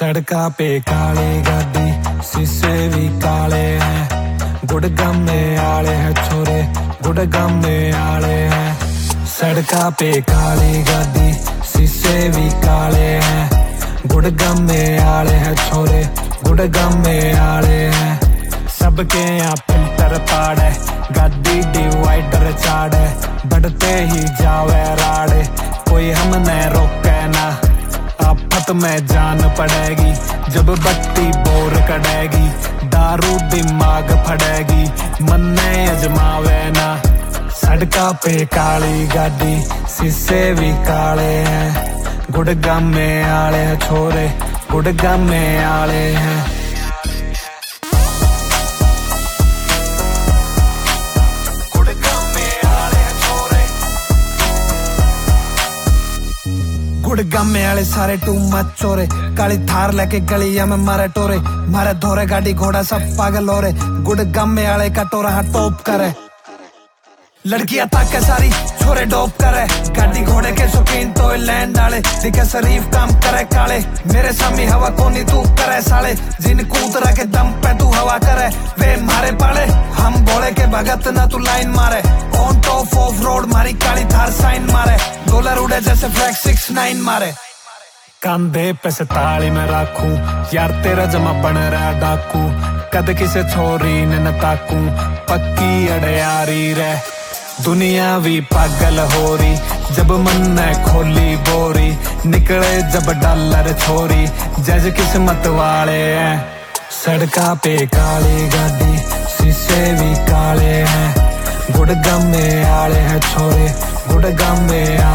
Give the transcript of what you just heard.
सड़का पे काली गाड़ी शीशे भी काले हैं, गुड़गमे आले हैं छोरे, गुड़गमे आले हैं। सड़का पे काली गाड़ी शीशे भी काले हैं, गुड़गमे आले हैं छोरे, गुड़गमे आले हैं। सबके यहाँ फिल्टर पाड़े, गाड़ी डिवाइडर चाड़े, बढ़ते ही जावे राड़े, कोई हमने रोके ना। आफत में जान पड़ेगी जब बत्ती बोर कड़ेगी, दारू दिमाग फड़ेगी मन्ने अजमावे ना। सड़का पे काली गाड़ी शीशे भी काले हैं, गुड़गमे आले हैं छोरे, गुड़गमे आले हैं। गुड़गमे आले सारे टू मच चोरे, काली थार लेके गलिया में मारे टोरे, मारे धोरे गाड़ी घोड़ा सब पागल हो रे। गुड़गमे आले का टोरा टॉप करे, लड़कियां ताके सारी छोरे डोप करे, गाड़ी घोड़े के शौकीन तो लैंड आले, दिखे शरीफ काम करे काले। मेरे सामी हवा कोनी तू करे साले, जिन कूद रखे दम पे तू हवा करे, वे मारे पाले हम बोले के भगत ना तू लाइन मारे। ऑन टॉप ऑफ रोड मारी काली थार साइन मारे, डॉलर उड़े जैसे फ्लैग 6-9 मारे। कंधे पे से ताली में राखूं यार तेरा जमा बन रहा डाकू, कद किसे छोरी न ताकू, पक्की अड़यारी रे। दुनिया भी पागल हो रही जब मन ने खोली बोरी, निकले जब डॉलर छोरी, जज किस्मत वाले हैं। सड़का पे काली गाड़ी शीशे भी काले हैं, गुड़गमे आले हैं छोरे, गुड़गमे